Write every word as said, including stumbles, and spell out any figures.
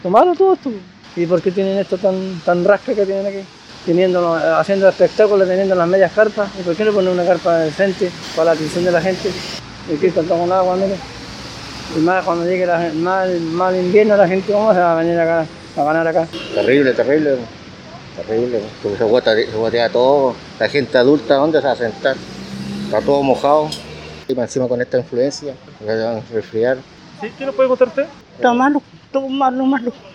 Lo malo todo esto. ¿Y por qué tienen esto tan, tan rasca que tienen aquí? Teniendo, haciendo espectáculos, teniendo las medias carpas. ¿Y por qué no ponen una carpa decente para la atención de la gente? Y aquí están con agua, mire. Y más cuando llegue la, más, más el invierno, la gente, ¿cómo se va a venir acá, a ganar acá? Terrible, terrible, terrible. Porque se guatea, se guatea todo. La gente adulta, ¿dónde se va a sentar? Está todo mojado. Y encima con esta influencia, se van a resfriar. ¿Sí? ¿Qué nos puede contar usted? Está malo, todo malo, malo.